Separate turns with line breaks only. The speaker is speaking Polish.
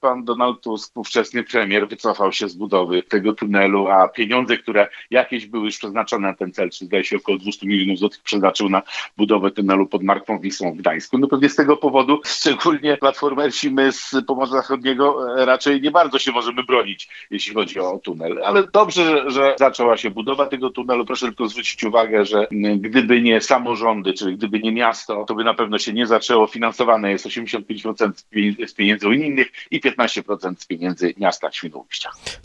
pan Donald Tusk, ówczesny premier, wycofał się z budowy tego tunelu, a pieniądze, które jakieś były już przeznaczone na ten cel, czy zdaje się około 200 milionów złotych przeznaczył na budowę tunelu pod Martwą Wisłą w Gdańsku. No pewnie z tego powodu, szczególnie platformersi, my z Pomorza Zachodniego raczej nie bardzo się możemy bronić, jeśli chodzi o tunel. Ale dobrze, że zaczęła się budowa tego tunelu. Proszę tylko zwrócić uwagę, że gdyby nie samorządy, czyli gdyby nie miasto, to by na pewno się nie zaczęło. Finansowane jest 85% z pieniędzy unijnych i 15% z pieniędzy miasta Świnoujścia.